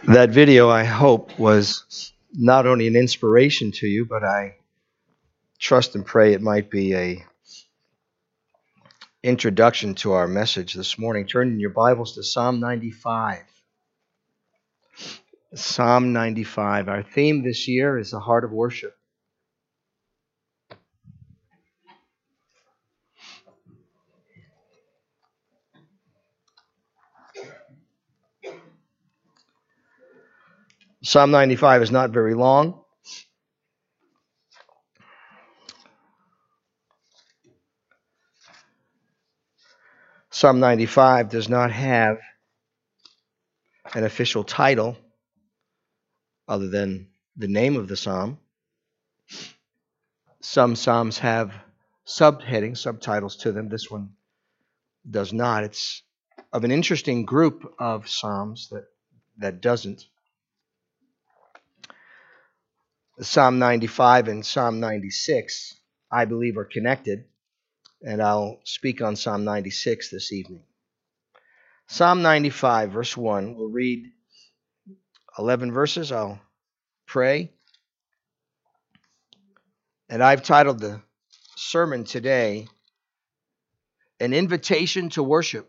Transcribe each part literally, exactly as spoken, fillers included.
That video, I hope, was not only an inspiration to you, but I trust and pray it might be a introduction to our message this morning. Turn in your Bibles to Psalm ninety-five. Psalm ninety-five. Our theme this year is the heart of worship. Psalm ninety-five is not very long. Psalm ninety-five does not have an official title other than the name of the psalm. Some psalms have subheadings, subtitles to them. This one does not. It's of an interesting group of psalms that, that doesn't. Psalm ninety-five and Psalm ninety-six, I believe, are connected, and I'll speak on Psalm ninety-six this evening. Psalm ninety-five, verse one, we'll read eleven verses. I'll pray. And I've titled the sermon today, An Invitation to Worship.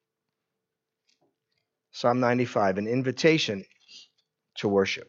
Psalm ninety-five, an invitation to worship.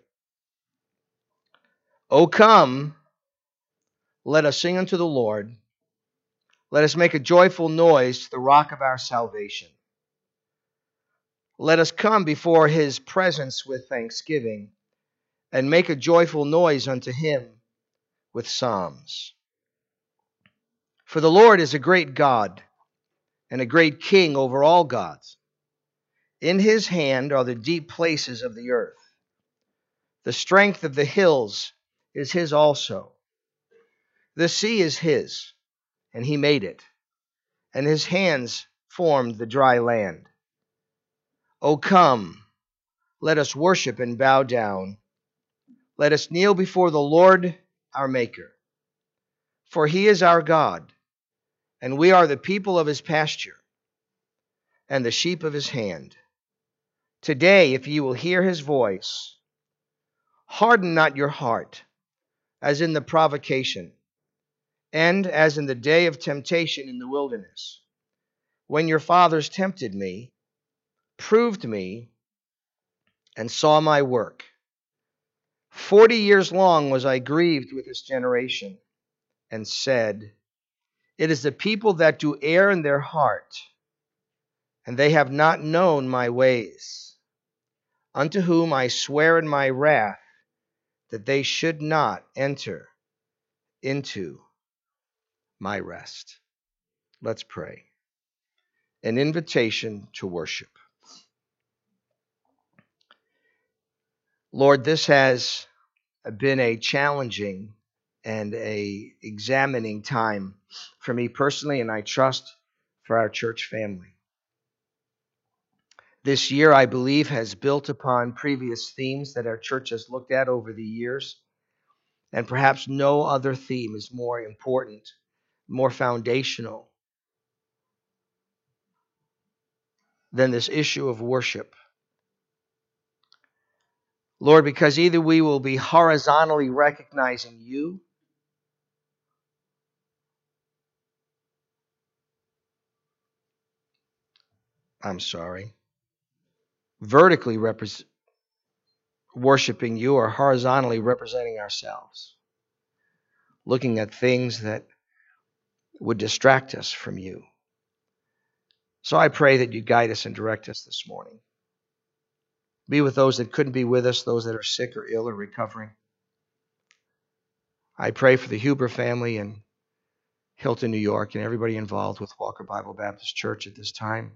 O come, let us sing unto the Lord. Let us make a joyful noise to the rock of our salvation. Let us come before his presence with thanksgiving, and make a joyful noise unto him with psalms. For the Lord is a great God, and a great King over all gods. In his hand are the deep places of the earth. The strength of the hills is his also. The sea is his, and he made it, and his hands formed the dry land. O come, let us worship and bow down. Let us kneel before the Lord our Maker. For he is our God, and we are the people of his pasture, and the sheep of his hand. Today, if ye will hear his voice, harden not your heart, as in the provocation, and as in the day of temptation in the wilderness, when your fathers tempted me, proved me, and saw my work. Forty years long was I grieved with this generation, and said, It is the people that do err in their heart, and they have not known my ways, unto whom I swear in my wrath that they should not enter into my rest. Let's pray. An invitation to worship. Lord, this has been a challenging and a examining time for me personally, and I trust for our church family. This year, I believe, has built upon previous themes that our church has looked at over the years, and perhaps no other theme is more important, more foundational than this issue of worship. Lord, because either we will be horizontally recognizing you, I'm sorry, vertically repres- worshiping you, or horizontally representing ourselves, looking at things that would distract us from you. So I pray that you guide us and direct us this morning. Be with those that couldn't be with us, those that are sick or ill or recovering. I pray for the Huber family in Hilton, New York, and everybody involved with Walker Bible Baptist Church at this time.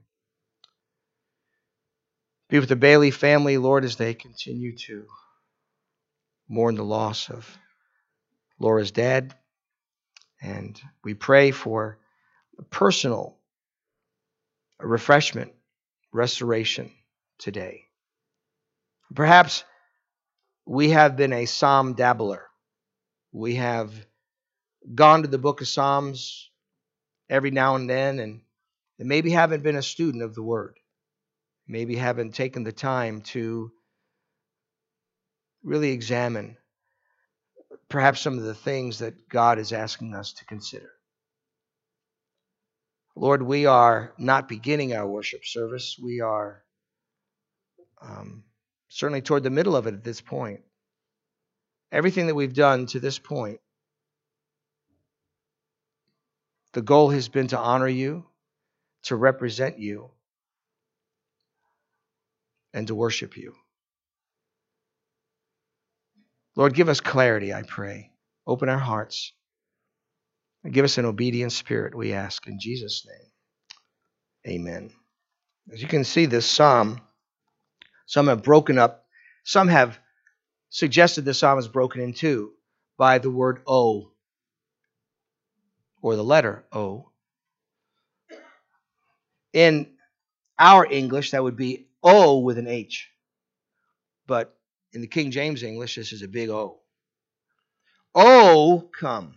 Be with the Bailey family, Lord, as they continue to mourn the loss of Laura's dad. And we pray for personal refreshment, restoration today. Perhaps we have been a psalm dabbler. We have gone to the book of Psalms every now and then, and, and maybe haven't been a student of the word. Maybe haven't taken the time to really examine perhaps some of the things that God is asking us to consider. Lord, we are not beginning our worship service. We are um, certainly toward the middle of it at this point. Everything that we've done to this point, the goal has been to honor you, to represent you, and to worship you. Lord, give us clarity, I pray. Open our hearts. And give us an obedient spirit, we ask in Jesus' name. Amen. As you can see, this psalm, some have broken up, some have suggested this psalm is broken in two by the word O, or the letter O. In our English, that would be O with an H. But in the King James English, this is a big O. Oh, come.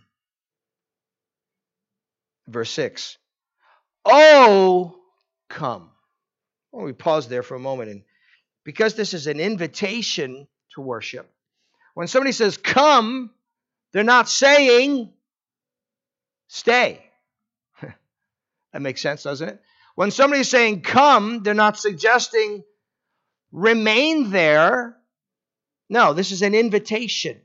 Verse six. Oh, come. Well, we pause there for a moment. And because this is an invitation to worship, when somebody says come, they're not saying stay. That makes sense, doesn't it? When somebody's saying come, they're not suggesting remain there. No, this is an invitation.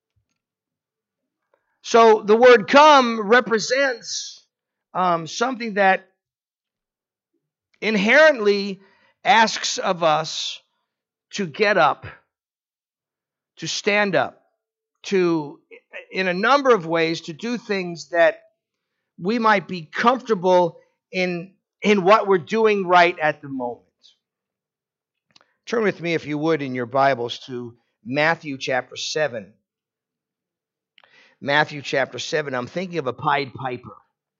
So the word come represents um, something that inherently asks of us to get up, to stand up, to, in a number of ways, to do things that we might be comfortable in, in what we're doing right at the moment. Turn with me, if you would, in your Bibles to Matthew chapter seven. Matthew chapter seven. I'm thinking of a Pied Piper.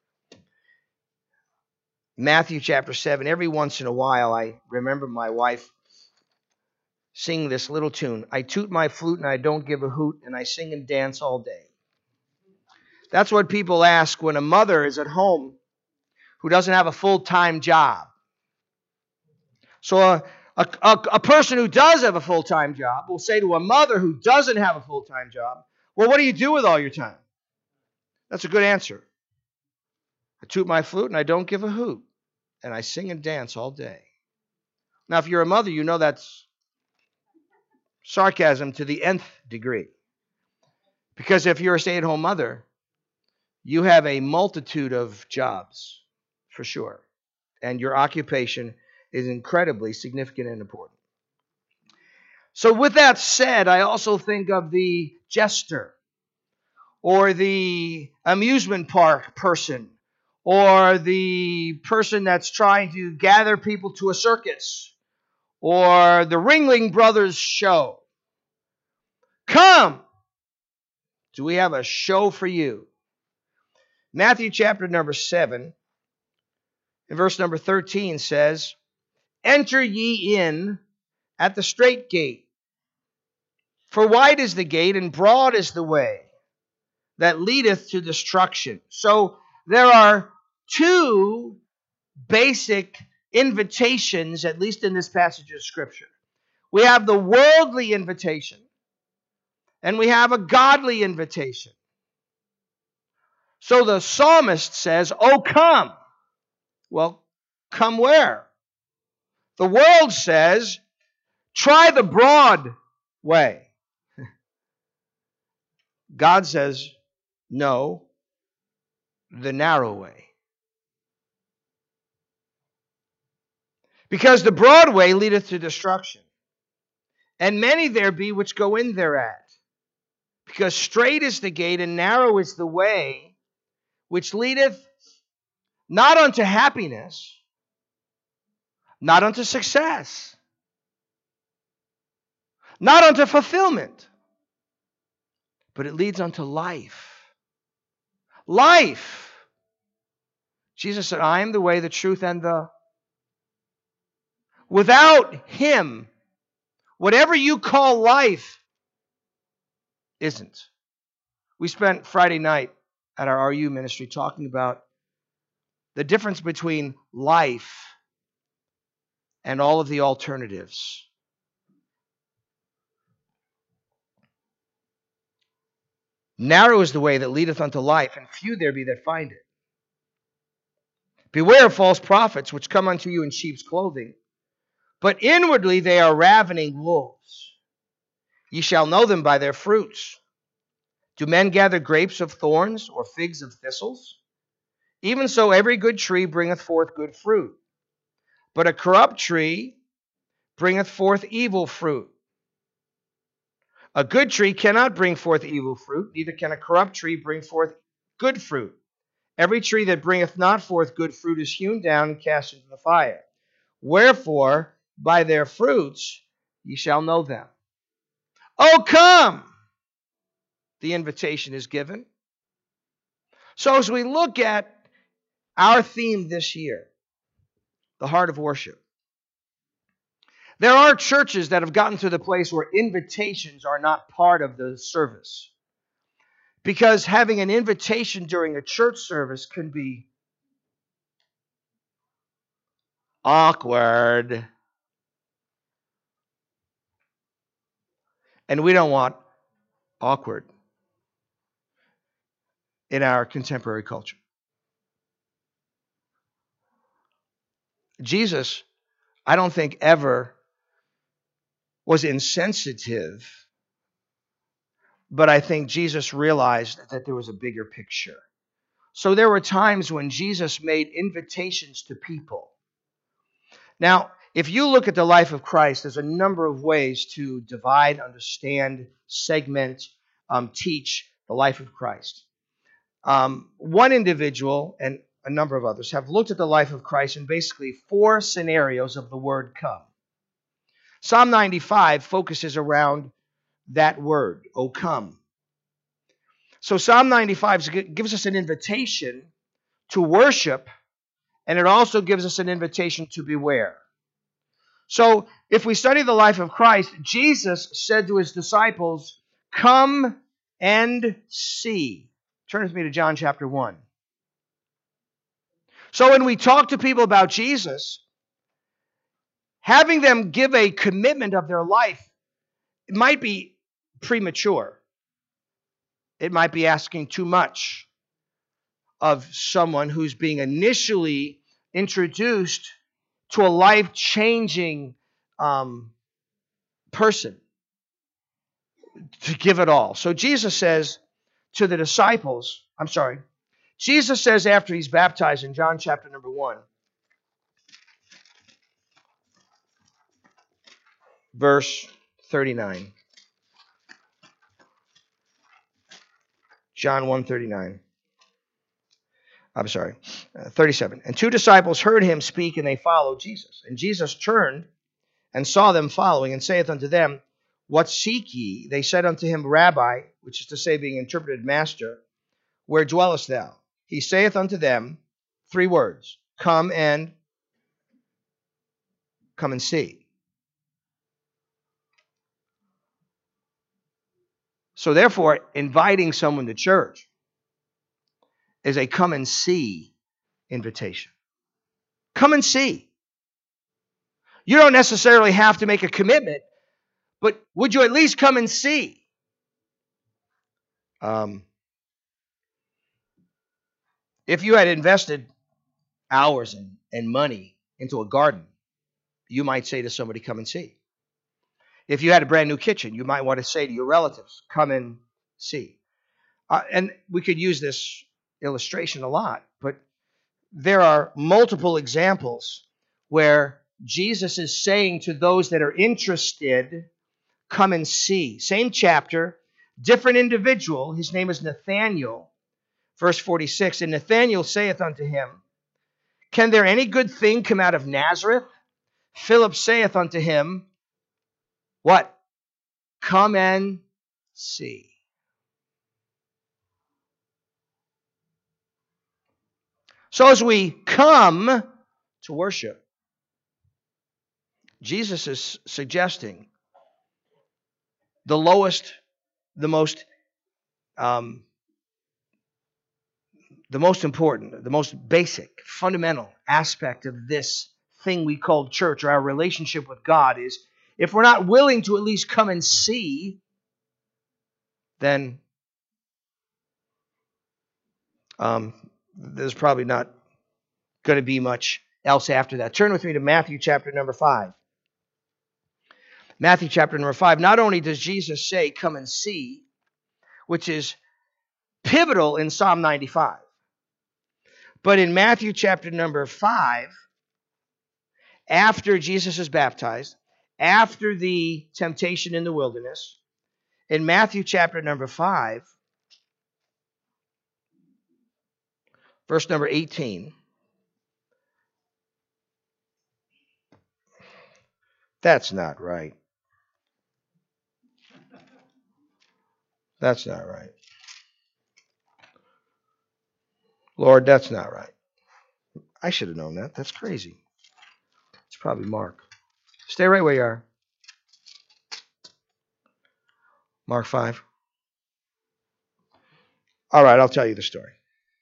Matthew chapter seven. Every once in a while, I remember my wife singing this little tune. I toot my flute and I don't give a hoot, and I sing and dance all day. That's what people ask when a mother is at home who doesn't have a full-time job. So a, a, a, a person who does have a full-time job will say to a mother who doesn't have a full-time job, well, what do you do with all your time? That's a good answer. I toot my flute and I don't give a hoot, and I sing and dance all day. Now, if you're a mother, you know that's sarcasm to the nth degree. Because if you're a stay-at-home mother, you have a multitude of jobs, for sure. And your occupation is incredibly significant and important. So with that said, I also think of the jester, or the amusement park person, or the person that's trying to gather people to a circus, or the Ringling Brothers show. Come! Do we have a show for you? Matthew chapter number seven, and verse number thirteen says, enter ye in at the strait gate. For wide is the gate, and broad is the way that leadeth to destruction. So there are two basic invitations, at least in this passage of Scripture. We have the worldly invitation, and we have a godly invitation. So the psalmist says, oh, come. Well, come where? The world says, try the broad way. God says, no, the narrow way. Because the broad way leadeth to destruction, and many there be which go in thereat. Because strait is the gate, and narrow is the way, which leadeth not unto happiness, not unto success, not unto fulfillment, but it leads unto life. Life. Jesus said, I am the way, the truth, and the... Without Him, whatever you call life isn't. We spent Friday night at our R U ministry talking about the difference between life and all of the alternatives. Narrow is the way that leadeth unto life, and few there be that find it. Beware of false prophets, which come unto you in sheep's clothing, but inwardly they are ravening wolves. Ye shall know them by their fruits. Do men gather grapes of thorns, or figs of thistles? Even so every good tree bringeth forth good fruit, but a corrupt tree bringeth forth evil fruit. A good tree cannot bring forth evil fruit, neither can a corrupt tree bring forth good fruit. Every tree that bringeth not forth good fruit is hewn down and cast into the fire. Wherefore, by their fruits ye shall know them. Oh, come! The invitation is given. So as we look at our theme this year, the heart of worship, there are churches that have gotten to the place where invitations are not part of the service. Because having an invitation during a church service can be awkward. And we don't want awkward in our contemporary culture. Jesus, I don't think, ever was insensitive, but I think Jesus realized that there was a bigger picture. So there were times when Jesus made invitations to people. Now, if you look at the life of Christ, there's a number of ways to divide, understand, segment, um, teach the life of Christ. Um, one individual and a number of others have looked at the life of Christ in basically four scenarios of the word come. Psalm ninety-five focuses around that word, O come. So Psalm ninety-five gives us an invitation to worship, and it also gives us an invitation to beware. So if we study the life of Christ, Jesus said to his disciples, come and see. Turn with me to John chapter one. So when we talk to people about Jesus, having them give a commitment of their life, it might be premature. It might be asking too much of someone who's being initially introduced to a life-changing um, person to give it all. So Jesus says to the disciples, I'm sorry, Jesus says after he's baptized in John chapter number one, verse thirty-nine. John one thirty-nine. I'm sorry, uh, thirty-seven. And two disciples heard him speak, and they followed Jesus. And Jesus turned and saw them following, and saith unto them, what seek ye? They said unto him, Rabbi, which is to say, being interpreted, Master, where dwellest thou? He saith unto them, three words, come and come and see. So therefore, inviting someone to church is a come and see invitation. Come and see. You don't necessarily have to make a commitment, but would you at least come and see? Um, if you had invested hours and, and money into a garden, you might say to somebody, come and see. If you had a brand new kitchen, you might want to say to your relatives, come and see. Uh, and we could use this illustration a lot, but there are multiple examples where Jesus is saying to those that are interested, come and see. Same chapter, different individual. His name is Nathanael. Verse forty-six, and Nathanael saith unto him, can there any good thing come out of Nazareth? Philip saith unto him, what? Come and see. So as we come to worship, Jesus is suggesting the lowest, the most, um, the most important, the most basic, fundamental aspect of this thing we call church or our relationship with God is if we're not willing to at least come and see, then Um, there's probably not going to be much else after that. Turn with me to Matthew chapter number five. Matthew chapter number five. Not only does Jesus say, come and see, which is pivotal in Psalm ninety-five, but in Matthew chapter number five, after Jesus is baptized, after the temptation in the wilderness, in Matthew chapter number five, verse number eighteen, that's not right. That's not right. Lord, that's not right. I should have known that. That's crazy. It's probably Mark. Stay right where you are. Mark five. All right, I'll tell you the story.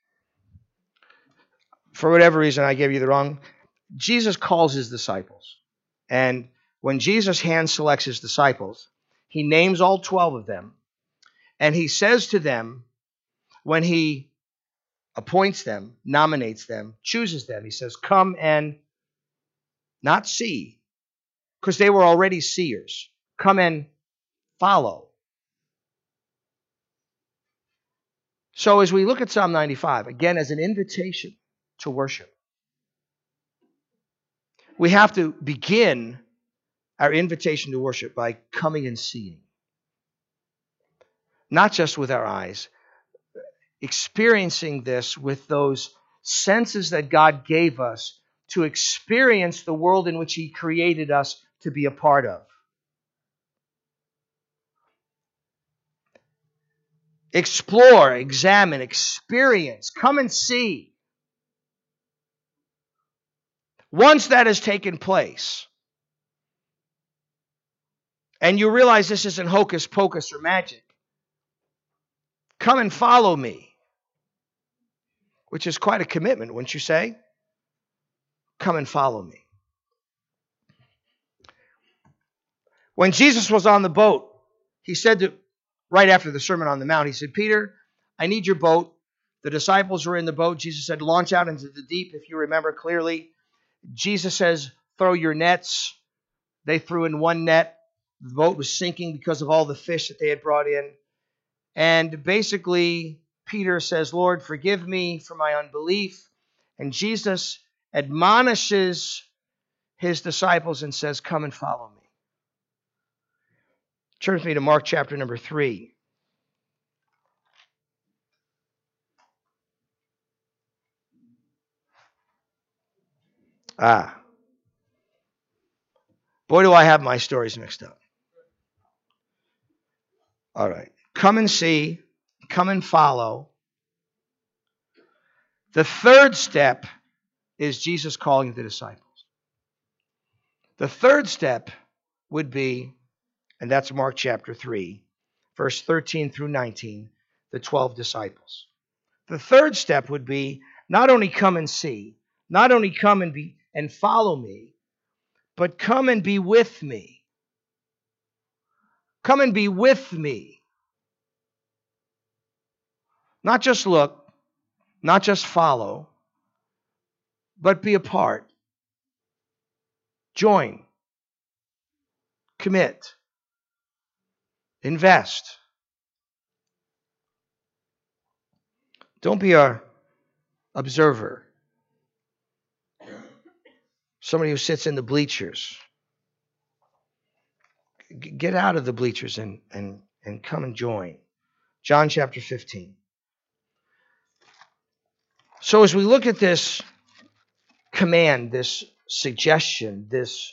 For whatever reason, I gave you the wrong. Jesus calls his disciples. And when Jesus hand selects his disciples, he names all twelve of them. And he says to them, when he appoints them, nominates them, chooses them, he says, come and not see, because they were already seers. Come and follow. So as we look at Psalm ninety-five, again, as an invitation to worship, we have to begin our invitation to worship by coming and seeing. Not just with our eyes, experiencing this with those senses that God gave us to experience the world in which he created us to be a part of. Explore, examine, experience, come and see. Once that has taken place, and you realize this isn't hocus pocus or magic, come and follow me, which is quite a commitment, wouldn't you say? Come and follow me. When Jesus was on the boat, he said to, right after the Sermon on the Mount, he said, Peter, I need your boat. The disciples were in the boat. Jesus said, launch out into the deep, if you remember clearly. Jesus says, throw your nets. They threw in one net. The boat was sinking because of all the fish that they had brought in. And basically, Peter says, Lord, forgive me for my unbelief. And Jesus admonishes his disciples and says, come and follow me. Turn with me to Mark chapter number three. Ah. Boy, do I have my stories mixed up. All right. Come and see. Come and follow. The third step is Jesus calling the disciples. The third step would be, and that's Mark chapter three, verse thirteen through nineteen, the twelve disciples. The third step would be not only come and see, not only come and be and follow me, but come and be with me. Come and be with me. Not just look, not just follow, but be a part. Join. Commit. Invest. Don't be an observer. Somebody who sits in the bleachers. Get out of the bleachers and, and, and come and join. John chapter fifteen. So as we look at this command, this suggestion, this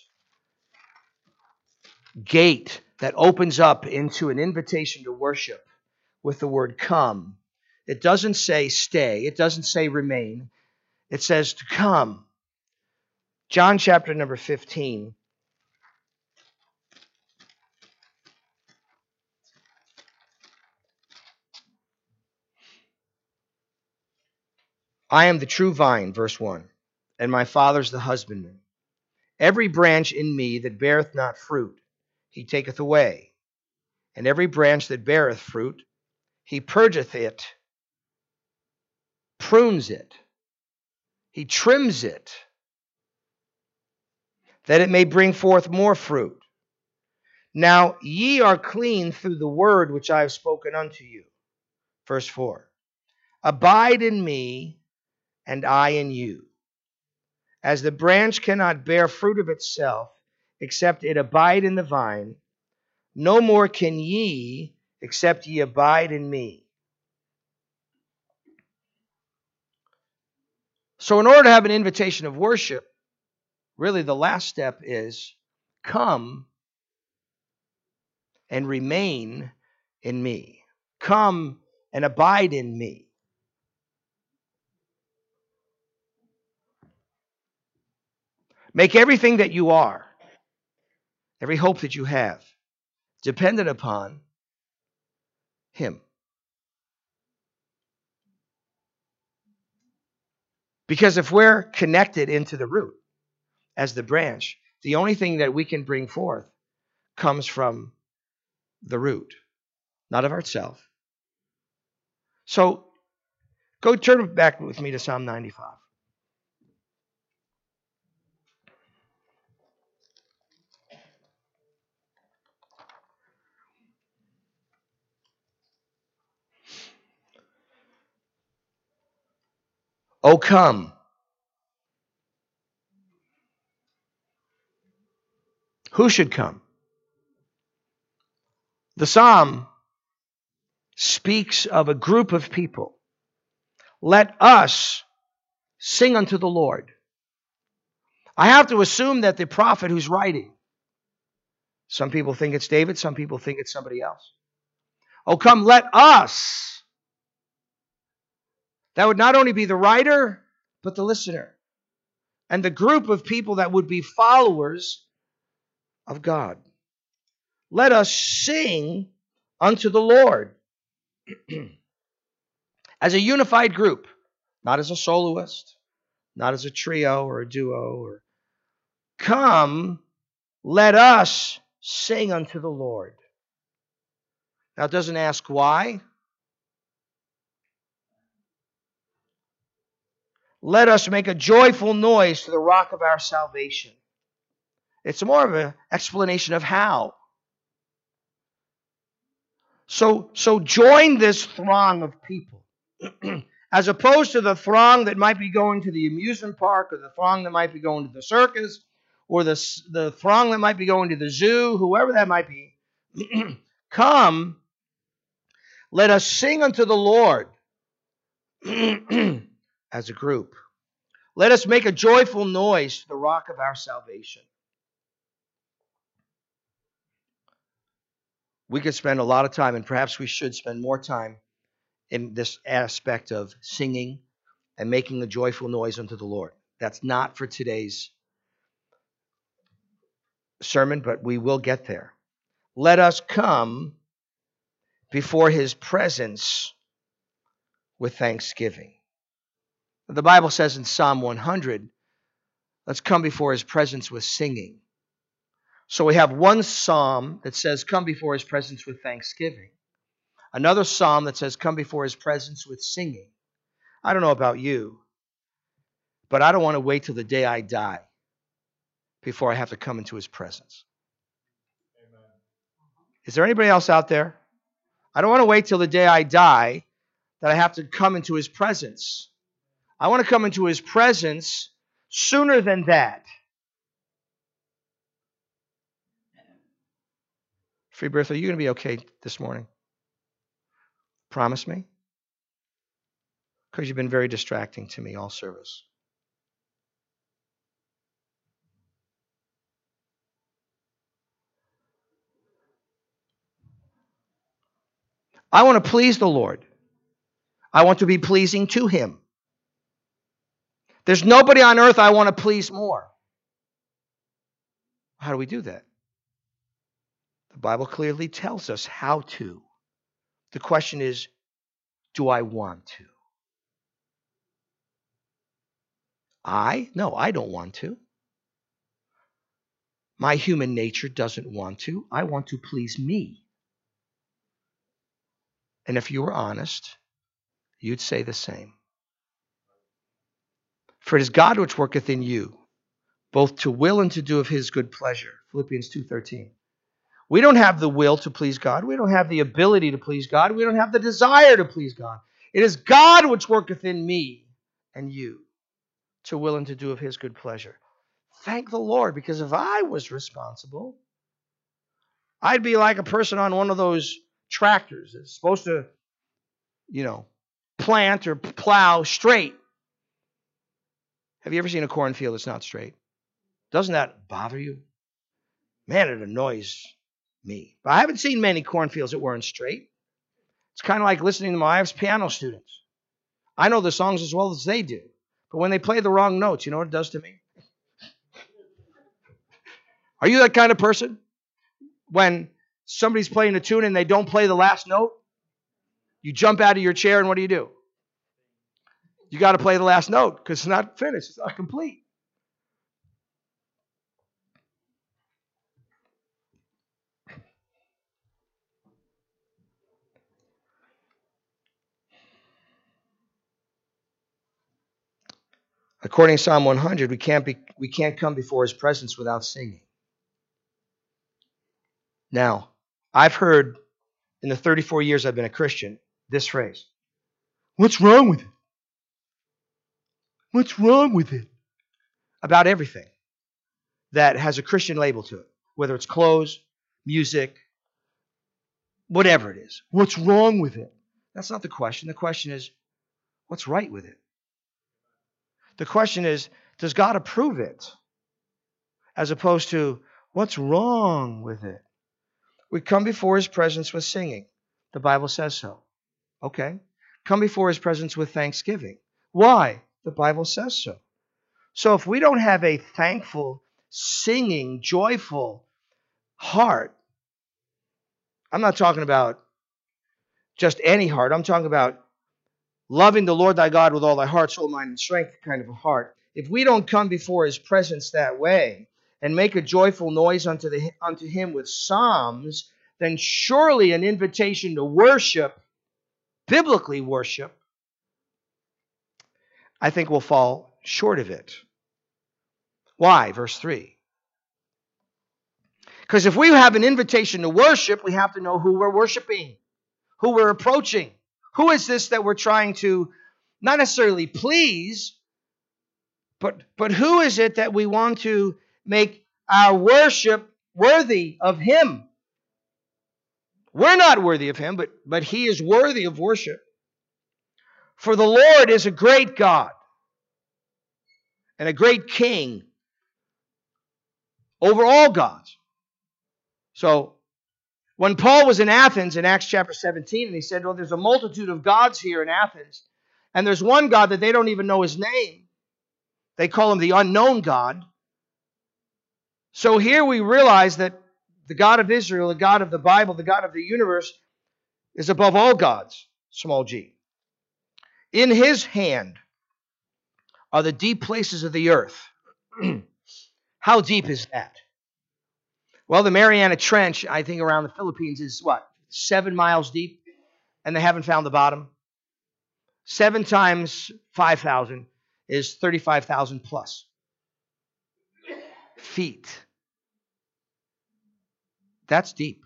gate that opens up into an invitation to worship with the word come, it doesn't say stay. It doesn't say remain. It says to come. John chapter number fifteen. I am the true vine, verse one, and my Father's the husbandman. Every branch in me that beareth not fruit, he taketh away. And every branch that beareth fruit, he purgeth it, prunes it. He trims it, that it may bring forth more fruit. Now ye are clean through the word which I have spoken unto you. Verse four. Abide in me, and I in you. As the branch cannot bear fruit of itself, except it abide in the vine, no more can ye, except ye abide in me. So in order to have an invitation of worship, really the last step is come and remain in me. Come and abide in me. Make everything that you are, every hope that you have, dependent upon Him. Because if we're connected into the root as the branch, the only thing that we can bring forth comes from the root, not of ourselves. So go turn back with me to Psalm ninety-five. Oh, come. Who should come? The psalm speaks of a group of people. Let us sing unto the Lord. I have to assume that the prophet who's writing, some people think it's David, some people think it's somebody else. Oh, come, let us. That would not only be the writer, but the listener. And the group of people that would be followers of God. Let us sing unto the Lord. As a unified group, not as a soloist, not as a trio or a duo. Or come, let us sing unto the Lord. Now it doesn't ask why. Let us make a joyful noise to the rock of our salvation. It's more of an explanation of how. So, so join this throng of people. As opposed to the throng that might be going to the amusement park, or the throng that might be going to the circus, or the, the throng that might be going to the zoo, whoever that might be. Come, let us sing unto the Lord as a group. Let us make a joyful noise to the rock of our salvation. We could spend a lot of time, and perhaps we should spend more time in this aspect of singing and making a joyful noise unto the Lord. That's not for today's sermon, but we will get there. Let us come before His presence with thanksgiving. The Bible says in Psalm one hundred, let's come before His presence with singing. So we have one psalm that says, come before His presence with thanksgiving. Another psalm that says, come before His presence with singing. I don't know about you, but I don't want to wait till the day I die before I have to come into His presence. Amen. Is there anybody else out there? I don't want to wait till the day I die that I have to come into His presence. I want to come into His presence sooner than that. Free Birth, are you going to be okay this morning? Promise me? Because you've been very distracting to me all service. I want to please the Lord. I want to be pleasing to Him. There's nobody on earth I want to please more. How do we do that? The Bible clearly tells us how to. The question is, do I want to? I? No, I don't want to. My human nature doesn't want to. I want to please me. And if you were honest, you'd say the same. For it is God which worketh in you, both to will and to do of his good pleasure. Philippians two thirteen. We don't have the will to please God. We don't have the ability to please God. We don't have the desire to please God. It is God which worketh in me and you to will and to do of his good pleasure. Thank the Lord, because if I was responsible, I'd be like a person on one of those tractors that's supposed to, you know, plant or plow straight. Have you ever seen a cornfield that's not straight? Doesn't that bother you? Man, it annoys me. But I haven't seen many cornfields that weren't straight. It's kind of like listening to my wife's piano students. I know the songs as well as they do. But when they play the wrong notes, you know what it does to me? Are you that kind of person? When somebody's playing a tune and they don't play the last note, you jump out of your chair and what do you do? You got to play the last note because it's not finished. It's not complete. According to Psalm one hundred, we can't be we can't come before his presence without singing. Now, I've heard in the thirty-four years I've been a Christian this phrase. What's wrong with it? What's wrong with it? About everything that has a Christian label to it, whether it's clothes, music, whatever it is. What's wrong with it? That's not the question. The question is, what's right with it? The question is, does God approve it? As opposed to, what's wrong with it? We come before his presence with singing. The Bible says so. Okay. Come before his presence with thanksgiving. Why? The Bible says so. So if we don't have a thankful, singing, joyful heart, I'm not talking about just any heart. I'm talking about loving the Lord thy God with all thy heart, soul, mind, and strength kind of a heart. If we don't come before his presence that way and make a joyful noise unto, the, unto him with psalms, then surely an invitation to worship, biblically worship, I think will fall short of it. Why? Verse three. Because if we have an invitation to worship, we have to know who we're worshiping, who we're approaching. Who is this that we're trying to not necessarily please, but, but who is it that we want to make our worship worthy of him? We're not worthy of him, but, but he is worthy of worship. For the Lord is a great God and a great king over all gods. So, when Paul was in Athens in Acts chapter seventeen, and he said, well, there's a multitude of gods here in Athens, and there's one God that they don't even know his name. They call him the unknown God. So here we realize that the God of Israel, the God of the Bible, the God of the universe, is above all gods, small g. In his hand are the deep places of the earth. How deep is that? Well, the Mariana Trench, I think around the Philippines, is what? Seven miles deep, and they haven't found the bottom. Seven times five thousand is thirty-five thousand plus feet. That's deep.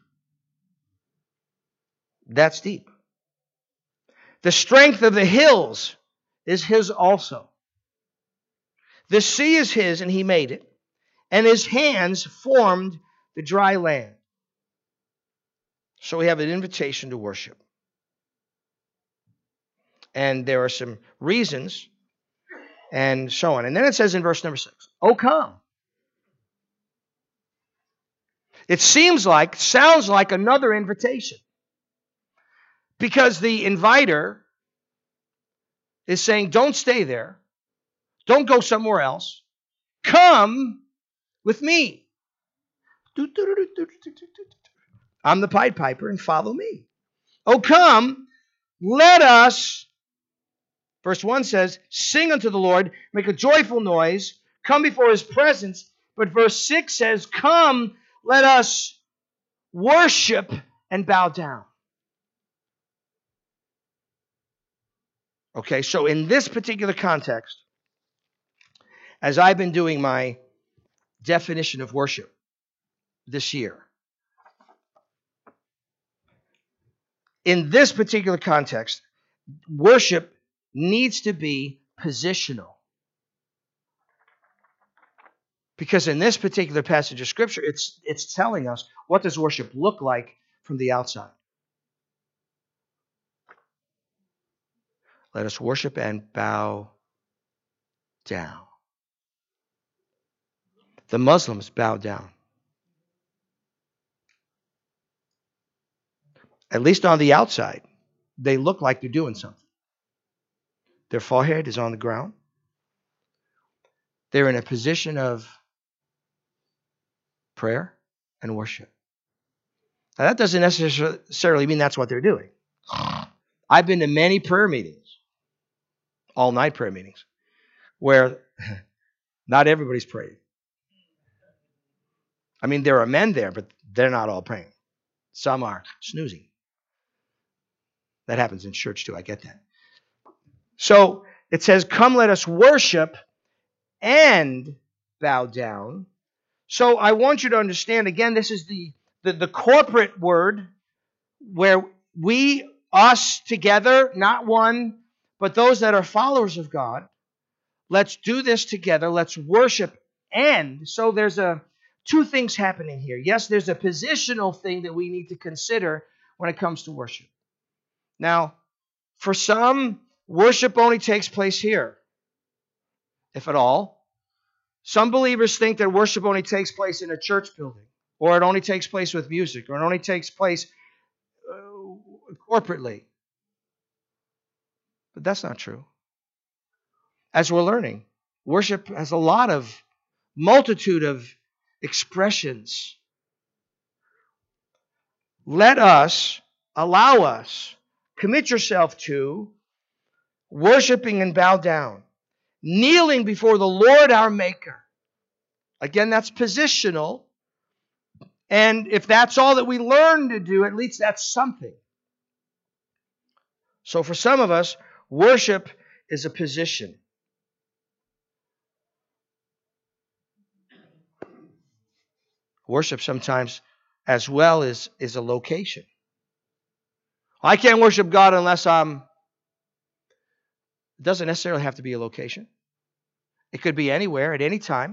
That's deep. The strength of the hills is his also. The sea is his, and he made it, and his hands formed the dry land. So we have an invitation to worship. And there are some reasons and so on. And then it says in verse number six, "Oh, come." It seems like, sounds like another invitation. Because the inviter is saying, don't stay there. Don't go somewhere else. Come with me. I'm the Pied Piper, and follow me. Oh, come, let us, verse one says, sing unto the Lord, make a joyful noise, come before his presence. But verse six says, come, let us worship and bow down. Okay, so in this particular context, as I've been doing my definition of worship this year, in this particular context, worship needs to be positional. Because in this particular passage of Scripture, it's, it's telling us what does worship look like from the outside. Let us worship and bow down. The Muslims bow down. At least on the outside, they look like they're doing something. Their forehead is on the ground. They're in a position of prayer and worship. Now, that doesn't necessarily mean that's what they're doing. I've been to many prayer meetings, all-night prayer meetings, where not everybody's praying. I mean, there are men there, but they're not all praying. Some are snoozing. That happens in church too, I get that. So it says, come let us worship and bow down. So I want you to understand, again, this is the, the, the corporate word where we, us together, not one, but those that are followers of God, let's do this together. Let's worship. And so there's a two things happening here. Yes, there's a positional thing that we need to consider when it comes to worship. Now, for some, worship only takes place here, if at all. Some believers think that worship only takes place in a church building, or it only takes place with music, or it only takes place uh, corporately. But that's not true. As we're learning, worship has a lot of, multitude of expressions. Let us, allow us, commit yourself to worshiping and bow down, kneeling before the Lord our Maker. Again, that's positional. And if that's all that we learn to do, at least that's something. So for some of us, worship is a position. Worship sometimes as well is, is a location. I can't worship God unless I'm... It doesn't necessarily have to be a location. It could be anywhere, at any time.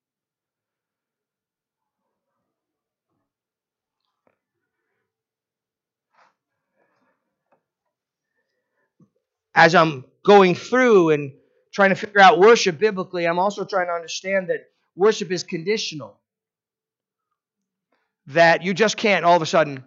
As I'm going through and trying to figure out worship biblically, I'm also trying to understand that worship is conditional. That you just can't all of a sudden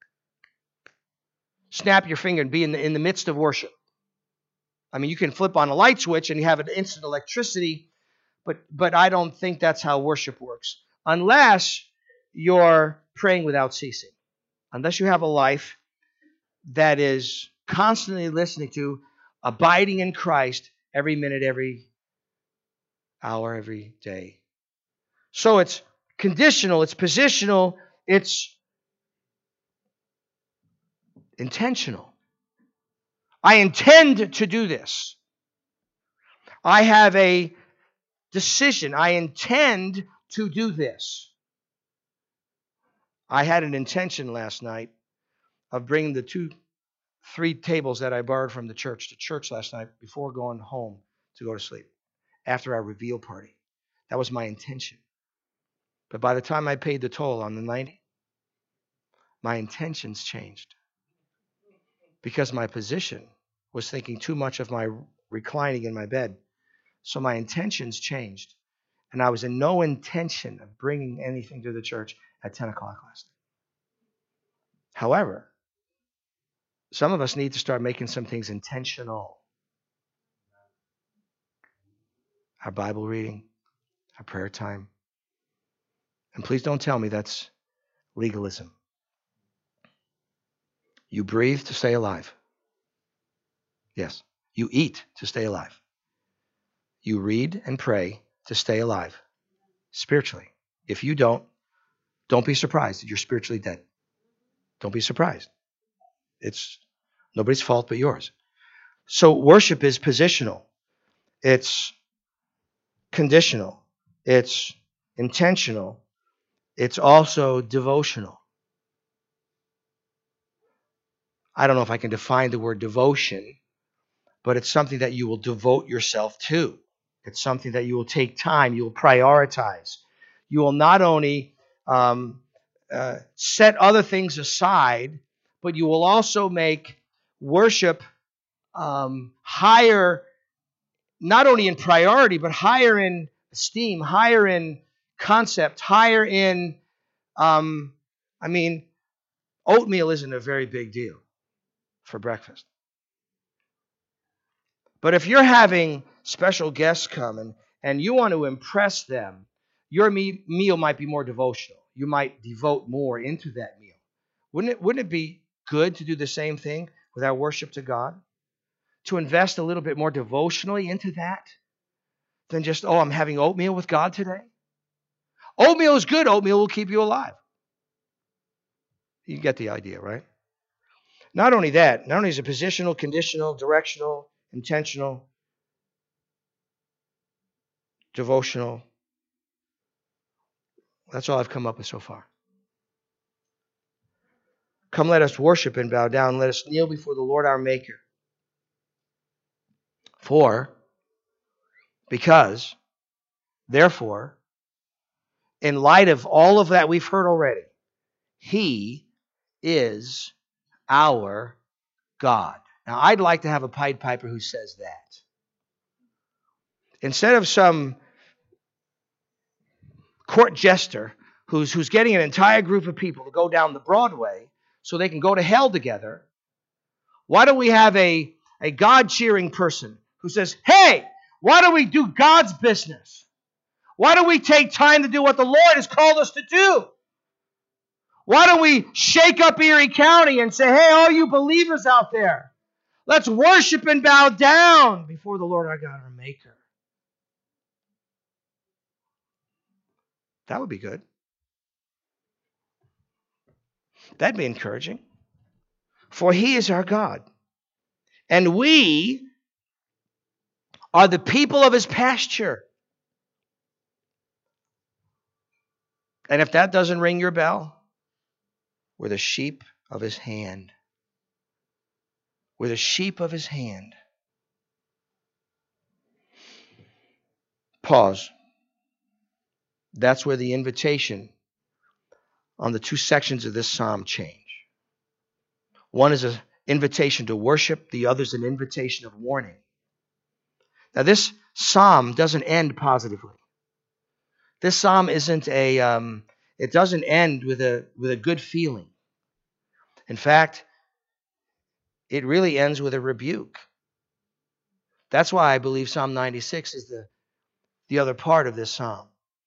snap your finger and be in the, in the midst of worship. I mean, you can flip on a light switch and you have an instant electricity, but, but I don't think that's how worship works. Unless you're praying without ceasing. Unless you have a life that is constantly listening to, abiding in Christ every minute, every hour, every day. So it's conditional, it's positional, it's intentional. I intend to do this. I have a decision. I intend to do this. I had an intention last night of bringing the two, three tables that I borrowed from the church to church last night before going home to go to sleep, after our reveal party. That was my intention. But by the time I paid the toll on the ninety, my intentions changed. Because my position was thinking too much of my reclining in my bed. So my intentions changed. And I was in no intention of bringing anything to the church at ten o'clock last night. However, some of us need to start making some things intentional. Our Bible reading, our prayer time. And please don't tell me that's legalism. You breathe to stay alive. Yes. You eat to stay alive. You read and pray to stay alive spiritually. If you don't, don't be surprised that you're spiritually dead. Don't be surprised. It's nobody's fault but yours. So worship is positional. It's conditional. It's intentional. It's also devotional. I don't know if I can define the word devotion, but it's something that you will devote yourself to. It's something that you will take time, you will prioritize. You will not only um, uh, set other things aside, but you will also make worship um, higher, not only in priority, but higher in esteem, higher in concept, higher in, um, I mean, oatmeal isn't a very big deal for breakfast. But if you're having special guests come and, and you want to impress them, your me- meal might be more devotional. You might devote more into that meal. Wouldn't it, wouldn't it be good to do the same thing with our worship to God? To invest a little bit more devotionally into that than just, oh, I'm having oatmeal with God today? Oatmeal is good. Oatmeal will keep you alive. You get the idea, right? Not only that, not only is it positional, conditional, directional, intentional, devotional. That's all I've come up with so far. Come, let us worship and bow down. Let us kneel before the Lord our Maker. For, because, therefore, in light of all of that we've heard already, He is our God. Now, I'd like to have a Pied Piper who says that. Instead of some court jester who's, who's getting an entire group of people to go down the Broadway so they can go to hell together, why don't we have a, a God-cheering person who says, hey, why don't we do God's business? Why don't we take time to do what the Lord has called us to do? Why don't we shake up Erie County and say, hey, all you believers out there, let's worship and bow down before the Lord our God, our Maker. That would be good. That'd be encouraging. For He is our God, and we are the people of His pasture. And if that doesn't ring your bell, we're the sheep of His hand. We're the sheep of His hand. Pause. That's where the invitation on the two sections of this psalm change. One is an invitation to worship. The other is an invitation of warning. Now, this psalm doesn't end positively. This psalm isn't a, um, it doesn't end with a, with a good feeling. In fact, it really ends with a rebuke. That's why I believe Psalm ninety-six is the, the other part of this psalm.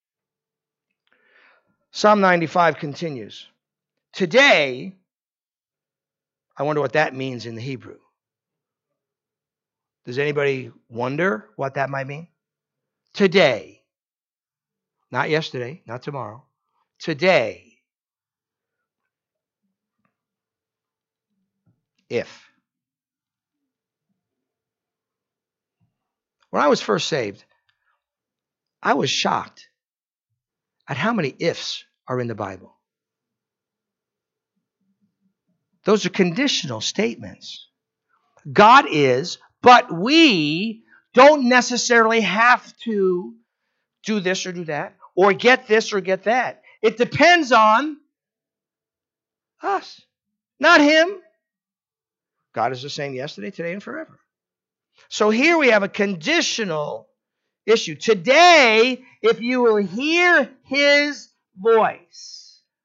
Psalm ninety-five continues. Today, I wonder what that means in the Hebrew. Does anybody wonder what that might mean? Today. Not yesterday, not tomorrow. Today. If. When I was first saved, I was shocked at how many ifs are in the Bible. Those are conditional statements. God is, but we don't necessarily have to do this or do that, or get this or get that. It depends on us, not Him. God is the same yesterday, today, and forever. So here we have a conditional issue. Today, if you will hear His voice.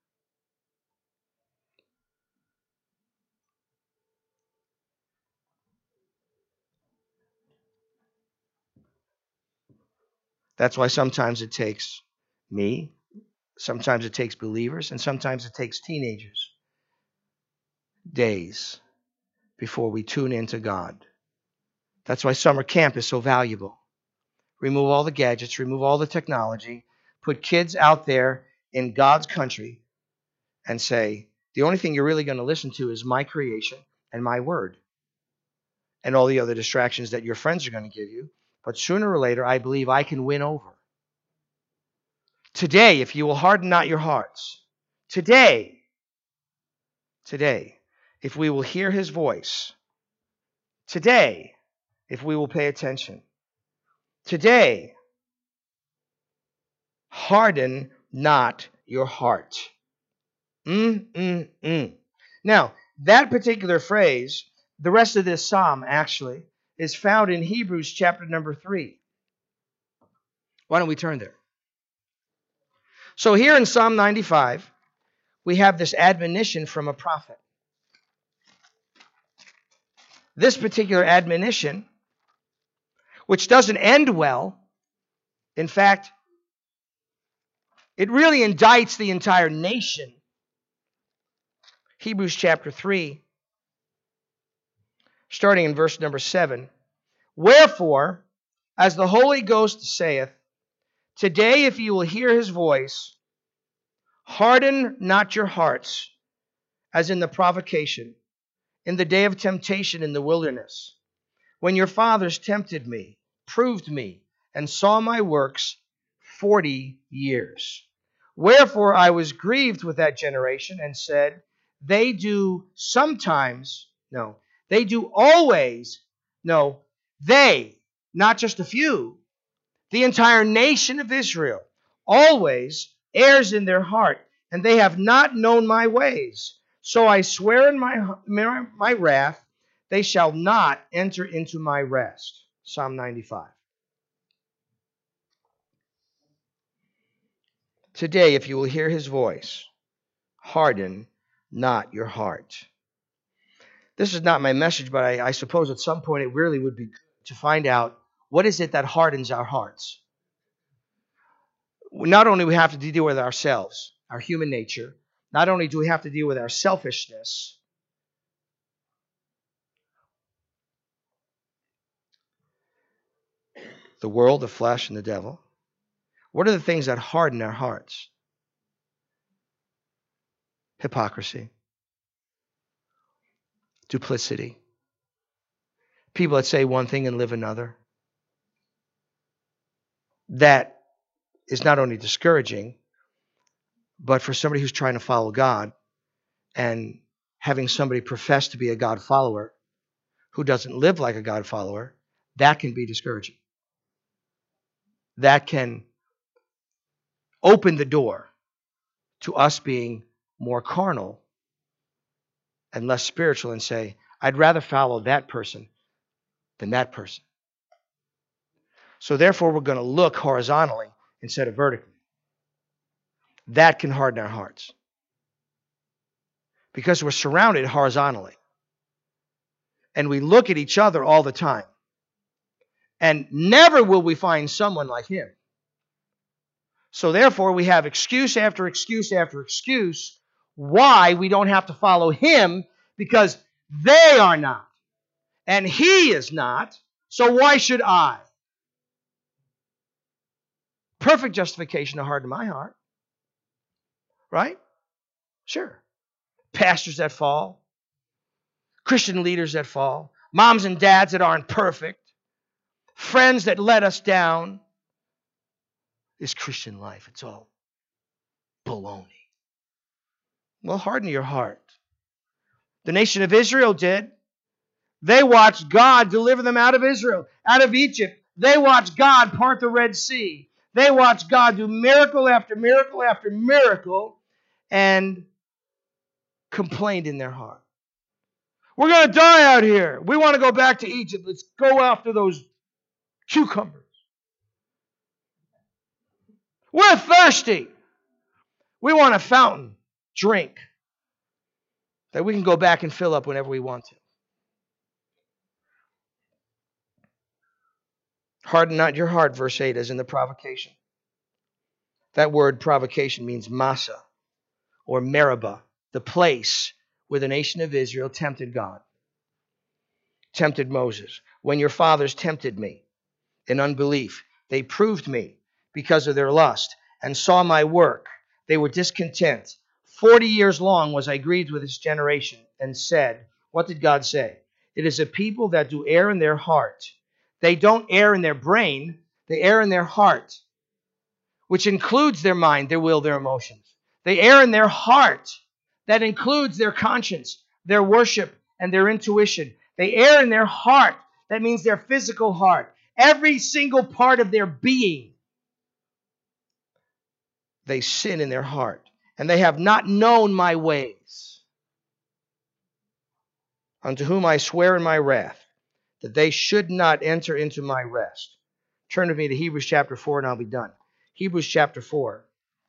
That's why sometimes it takes me, sometimes it takes believers, and sometimes it takes teenagers days before we tune into God. That's why summer camp is so valuable. Remove all the gadgets, remove all the technology, put kids out there in God's country and say, the only thing you're really going to listen to is my creation and my word. And all the other distractions that your friends are going to give you But sooner or later, I believe I can win over. Today, if you will harden not your hearts, today, today, if we will hear his voice, today, if we will pay attention, today, harden not your heart. Mm, mm, mm. Now, that particular phrase, the rest of this psalm actually, is found in Hebrews chapter number three. Why don't we turn there? So here in Psalm ninety-five, we have this admonition from a prophet. This particular admonition, which doesn't end well, in fact, it really indicts the entire nation. Hebrews chapter three, starting in verse number seven. Wherefore, as the Holy Ghost saith, today if you will hear his voice, harden not your hearts, as in the provocation, in the day of temptation in the wilderness, when your fathers tempted me, proved me, and saw my works forty years. Wherefore I was grieved with that generation, and said, they do sometimes, no, they do always, no, they, not just a few, the entire nation of Israel, always errs in their heart, and they have not known my ways. So I swear in my, my, my wrath, they shall not enter into my rest. Psalm ninety-five. Today, if you will hear his voice, harden not your heart. This is not my message, but I, I suppose at some point it really would be good to find out what is it that hardens our hearts. Not only do we have to deal with ourselves, our human nature, not only do we have to deal with our selfishness, the world, the flesh, and the devil. What are the things that harden our hearts? Hypocrisy. Duplicity. People that say one thing and live another. That is not only discouraging, but for somebody who's trying to follow God and having somebody profess to be a God follower who doesn't live like a God follower, that can be discouraging. That can open the door to us being more carnal and less spiritual and say, I'd rather follow that person than that person. So therefore, we're going to look horizontally instead of vertically. That can harden our hearts. Because we're surrounded horizontally. And we look at each other all the time. And never will we find someone like him. So therefore, we have excuse after excuse after excuse why we don't have to follow him, because they are not. And he is not. So why should I? Perfect justification to harden my heart. Right? Sure. Pastors that fall. Christian leaders that fall. Moms and dads that aren't perfect. Friends that let us down. This Christian life, it's all baloney. Well, harden your heart. The nation of Israel did. They watched God deliver them out of Israel, out of Egypt. They watched God part the Red Sea. They watched God do miracle after miracle after miracle and complained in their heart. We're going to die out here. We want to go back to Egypt. Let's go after those cucumbers. We're thirsty. We want a fountain, drink, that we can go back and fill up whenever we want to. Harden not your heart, verse eight, as in the provocation. That word provocation means Massa or Meribah, the place where the nation of Israel tempted God, tempted Moses. When your fathers tempted me in unbelief, they proved me because of their lust and saw my work. They were discontent. Forty years long was I grieved with this generation and said, what did God say? It is a people that do err in their heart. They don't err in their brain. They err in their heart, which includes their mind, their will, their emotions. They err in their heart. That includes their conscience, their worship, and their intuition. They err in their heart. That means their physical heart. Every single part of their being. They sin in their heart. And they have not known my ways. Unto whom I swear in my wrath, that they should not enter into my rest. Turn with me to Hebrews chapter four and I'll be done. Hebrews chapter four.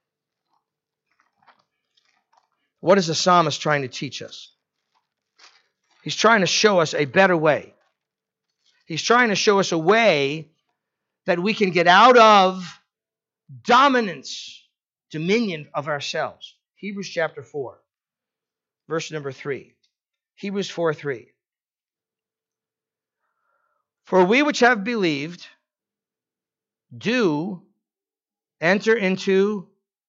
What is the psalmist trying to teach us? He's trying to show us a better way. He's trying to show us a way that we can get out of dominance, dominion of ourselves. Hebrews chapter four, verse number three. Hebrews four three. For we which have believed do enter into,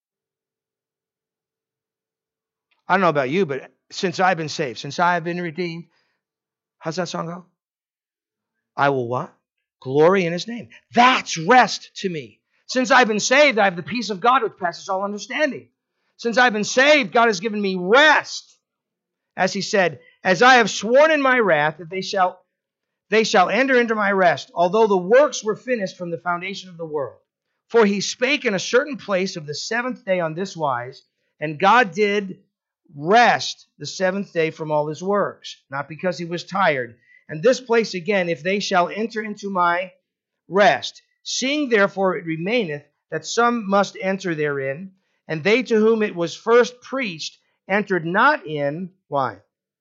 I don't know about you, but since I've been saved, since I have been redeemed, how's that song go? I will what? Glory in his name. That's rest to me. Since I've been saved, I have the peace of God which passes all understanding. Since I've been saved, God has given me rest. As he said, as I have sworn in my wrath that they shall, they shall enter into my rest, although the works were finished from the foundation of the world. For he spake in a certain place of the seventh day on this wise, and God did rest the seventh day from all his works, not because he was tired. And this place again, if they shall enter into my rest. Seeing therefore it remaineth that some must enter therein, and they to whom it was first preached entered not in. Why?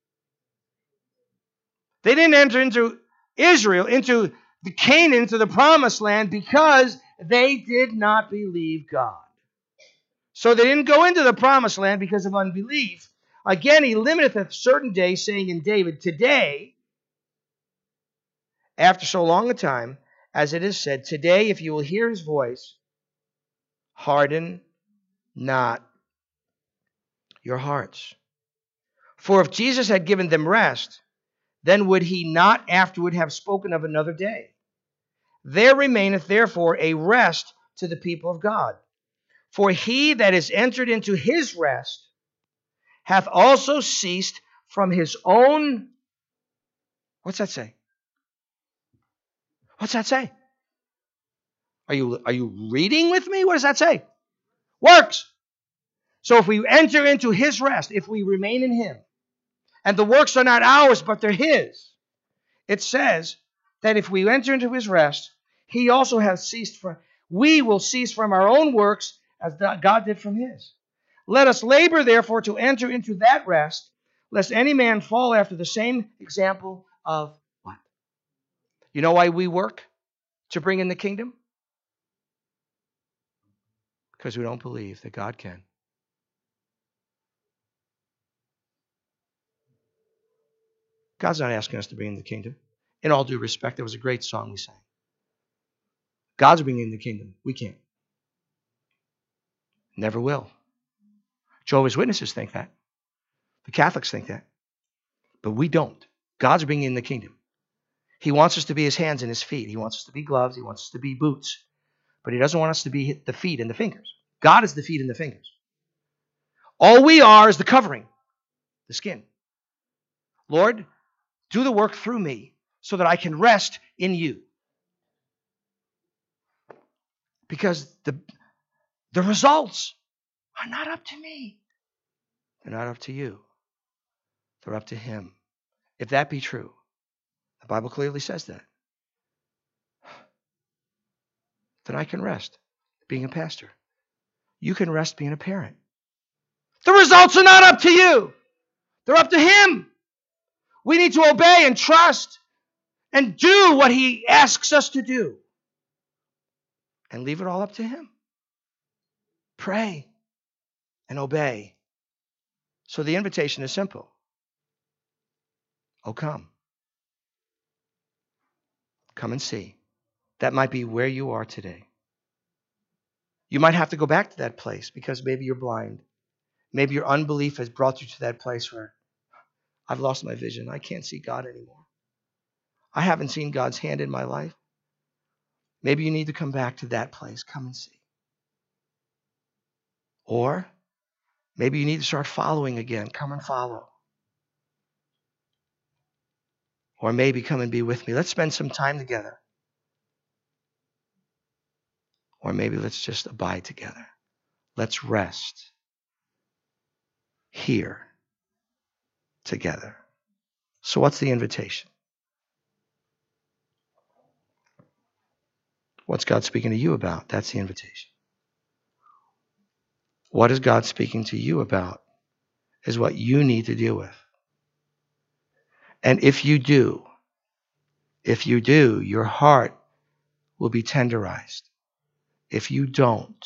They didn't enter into Israel, into the Canaan, into the promised land, because they did not believe God. So they didn't go into the promised land because of unbelief. Again, he limiteth a certain day, saying in David, today, after so long a time, as it is said, today, if you will hear his voice, harden not your hearts. For if Jesus had given them rest, then would he not afterward have spoken of another day? There remaineth therefore a rest to the people of God. For he that is entered into his rest hath also ceased from his own. What's that say? What's that say? Are you, are you reading with me? What does that say? Works. So if we enter into his rest, if we remain in him, and the works are not ours, but they're his, it says that if we enter into his rest, he also has ceased from, we will cease from our own works as God did from his. Let us labor, therefore, to enter into that rest, lest any man fall after the same example of what? You know why we work to bring in the kingdom? Because we don't believe that God can. God's not asking us to bring in the kingdom. In all due respect, there was a great song we sang. God's bringing in the kingdom. We can't. Never will. Jehovah's Witnesses think that. The Catholics think that. But we don't. God's bringing in the kingdom. He wants us to be his hands and his feet. He wants us to be gloves. He wants us to be boots. But he doesn't want us to be the feet and the fingers. God is the feet and the fingers. All we are is the covering, the skin. Lord, do the work through me so that I can rest in you. Because the, the results are not up to me. They're not up to you. They're up to him. If that be true, the Bible clearly says that, then I can rest being a pastor. You can rest being a parent. The results are not up to you. They're up to him. We need to obey and trust and do what he asks us to do. And leave it all up to him. Pray and obey. So the invitation is simple. Oh, come. Come and see. That might be where you are today. You might have to go back to that place because maybe you're blind. Maybe your unbelief has brought you to that place where I've lost my vision. I can't see God anymore. I haven't seen God's hand in my life. Maybe you need to come back to that place. Come and see. Or maybe you need to start following again. Come and follow. Or maybe come and be with me. Let's spend some time together. Or maybe let's just abide together. Let's rest here together. So what's the invitation? What's God speaking to you about? That's the invitation. What is God speaking to you about is what you need to deal with. And if you do, if you do, your heart will be tenderized. If you don't,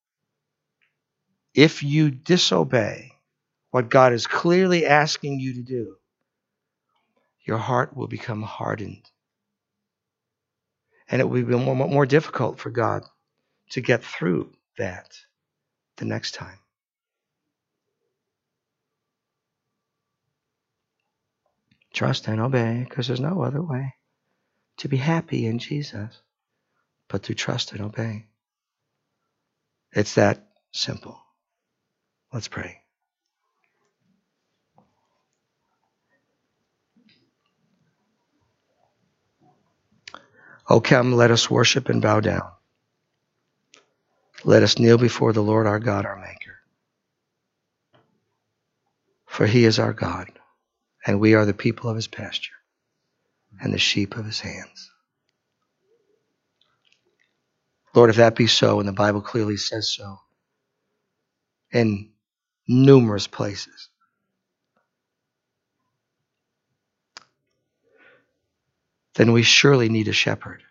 if you disobey what God is clearly asking you to do, your heart will become hardened. And it will be more, more difficult for God to get through that the next time. Trust and obey, because there's no other way to be happy in Jesus but to trust and obey. It's that simple. Let's pray. Oh, come, let us worship and bow down. Let us kneel before the Lord our God, our Maker. For he is our God, and we are the people of his pasture and the sheep of his hands. Lord, if that be so, and the Bible clearly says so, in numerous places, then we surely need a shepherd.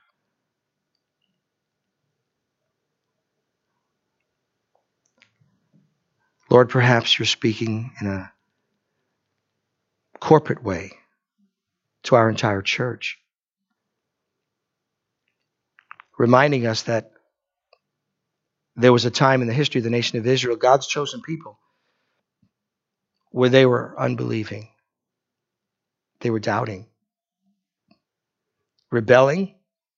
Lord, perhaps you're speaking in a corporate way to our entire church, reminding us that there was a time in the history of the nation of Israel, God's chosen people, where they were unbelieving. They were doubting, rebelling,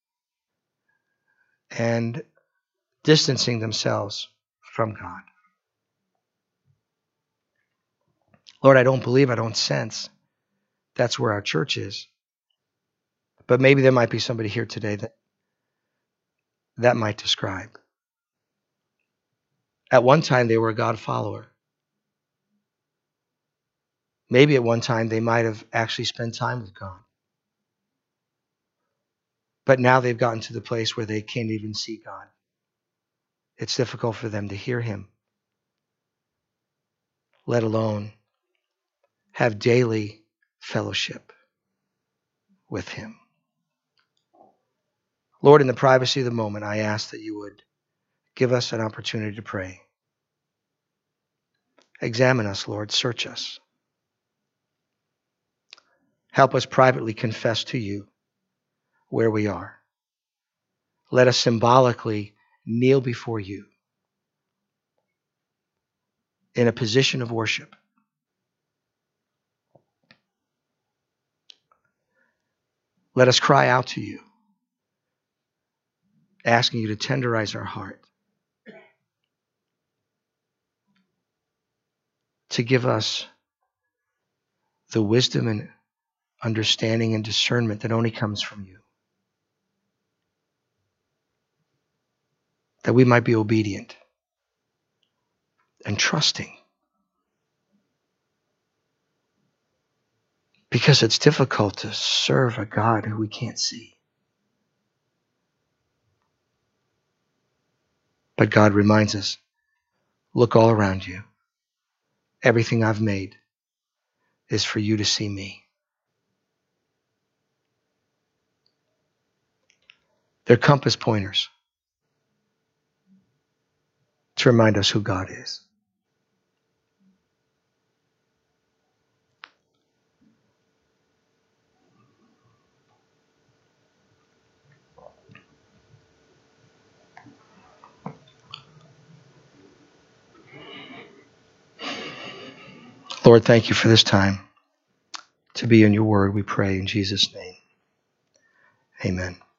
and distancing themselves from God. Lord, I don't believe, I don't sense that's where our church is. But maybe there might be somebody here today that that might describe. At one time, they were a God follower. Maybe at one time, they might have actually spent time with God. But now they've gotten to the place where they can't even see God. It's difficult for them to hear him, let alone have daily fellowship with him. Lord, in the privacy of the moment, I ask that you would give us an opportunity to pray. Examine us, Lord. Search us. Help us privately confess to you where we are. Let us symbolically kneel before you in a position of worship. Let us cry out to you, asking you to tenderize our heart, to give us the wisdom and understanding and discernment that only comes from you, that we might be obedient and trusting. Because it's difficult to serve a God who we can't see. But God reminds us, look all around you. Everything I've made is for you to see me. They're compass pointers to remind us who God is. Lord, thank you for this time to be in your word. We pray in Jesus' name. Amen.